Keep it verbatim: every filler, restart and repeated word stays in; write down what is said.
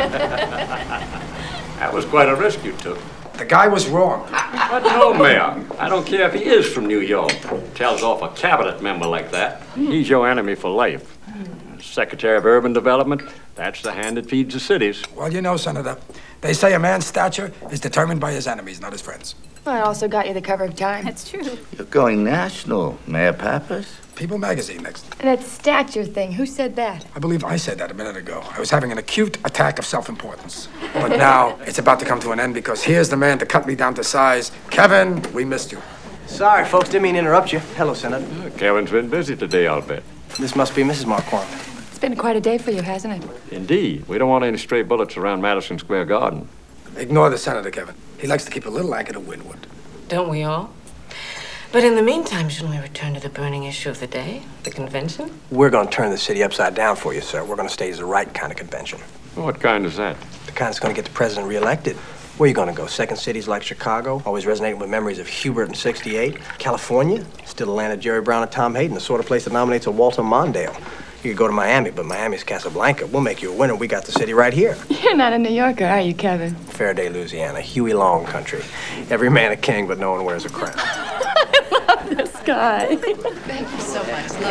That was quite a risk you took. The guy was wrong. But no, Mayor. I don't care if he is from New York. Tells off a cabinet member like that. He's your enemy for life. Secretary of Urban Development, that's the hand that feeds the cities. Well, you know, Senator, they say a man's stature is determined by his enemies, not his friends. Well, I also got you the cover of Time. That's true. You're going national, Mayor Pappas. People magazine next. And that stature thing, who said that? I believe I said that a minute ago. I was having an acute attack of self-importance. But now it's about to come to an end because here's the man to cut me down to size. Kevin, we missed you. Sorry, folks, didn't mean to interrupt you. Hello, Senator. Uh, Kevin's been busy today, I'll bet. This must be Missus Marquardt. It's been quite a day for you, hasn't it? Indeed. We don't want any stray bullets around Madison Square Garden. Ignore the senator, Kevin. He likes to keep a little anchor to windward. Don't we all? But in the meantime, shouldn't we return to the burning issue of the day, the convention? We're going to turn the city upside down for you, sir. We're going to stage the right kind of convention. What kind is that? The kind that's going to get the president reelected. Where are you going to go? Second cities like Chicago, always resonating with memories of Hubert in sixty-eight. California, still the land of Jerry Brown and Tom Hayden, the sort of place that nominates a Walter Mondale. You could go to Miami, but Miami's Casablanca. We'll make you a winner. We got the city right here. You're not a New Yorker, are you, Kevin? Faraday, Louisiana, Huey Long country. Every man a king, but no one wears a crown. I love this guy. Thank you so much.